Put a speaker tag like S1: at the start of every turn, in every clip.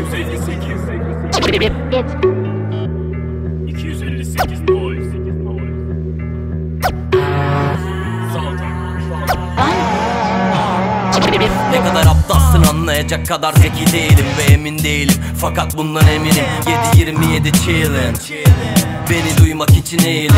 S1: 258 boys.
S2: Ne kadar aptalsın anlayacak kadar zeki değilim ve emin değilim, fakat bundan eminim. 7-27 chillin', beni duymak için eğilin.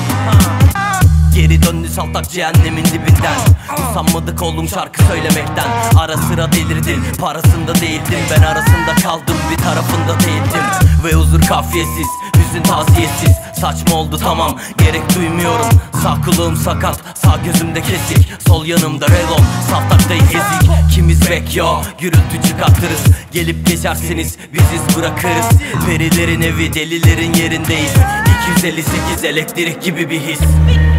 S2: Geri döndü saltak cehennemin dibinden. Usanmadık oğlum şarkı söylemekten. Ara sıra delirdim, parasında değildim. Ben arasında kaldım, bir tarafında değildim. Ve huzur kafiyesiz, hüzün taziyesiz. Saçma oldu tamam, gerek duymuyorum. Sağ kulağım sakat, sağ gözümde kesik. Sol yanımda relon, saftaktayız ezik. Kimiz bekliyor, gürültü çıkartırız. Gelip geçersiniz, biziz bırakırız. Perilerin evi, delilerin yerindeyiz. 258 elektrik gibi bir his.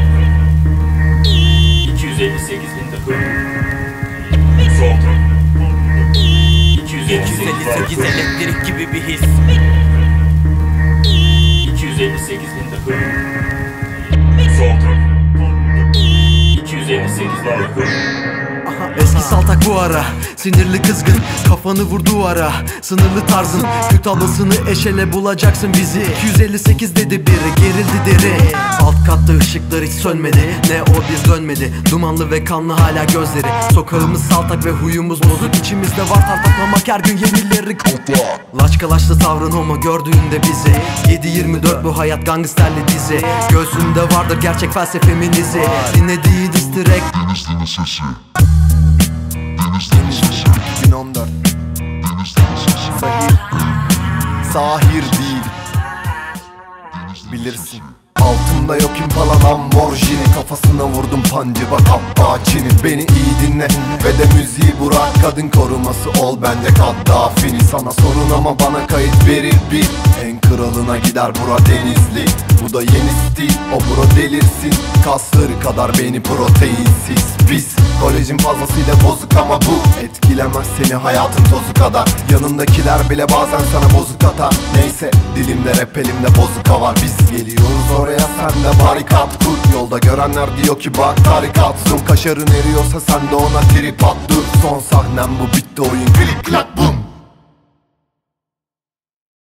S1: 258 bin takım.
S2: 258 elektrik gibi bir his.
S1: 258 bin takım. 258 bin takım.
S3: Eski saltak bu ara, sinirli kızgın, kafanı vur duvara. Sınırlı tarzın, Kürt ablasını eşele bulacaksın bizi. 258 dedi biri, gerildi deri. Alt katta ışıklar hiç sönmedi, ne o bir dönmedi. Dumanlı ve kanlı hala gözleri. Sokağımız saltak ve huyumuz bozuk. İçimizde var tartaklamak her gün yenileri kopya. Laçkalaşlı tavrın homo gördüğünde bizi. 7-24 bu hayat gangsterli dizi. Göğsünde vardır gerçek felsefemin izi. Dinlediği distirek
S4: Denizli'nin sesi.
S5: 2014 Sahir değil, bilirsin. Altımda yok impala Lamborghini. Kafasına vurdum pancı bak Apache'nin. Beni iyi dinle ve de müziği bırak. Kadın koruması ol bence Kaddafi'ni. Sana sorun ama bana kayıt verir bir. En kralına gider bura Denizli. Bu da yeni stil, o bro delirsin. Kasları kadar beni proteinsiz. Biz kolejin fazlasıyla bozuk ama bu etkilemez seni hayatın tozu kadar. Yanındakiler bile bazen sana bozuk atar. Neyse dilimde rap elimde bozuka var. Biz geliyoruz oraya sen de barikat kur. Yolda görenler diyor ki bak tarikat. Zoom kaşarın eriyorsa sen de ona trip at dur. Son sahnem bu bitti oyun klik klak bum.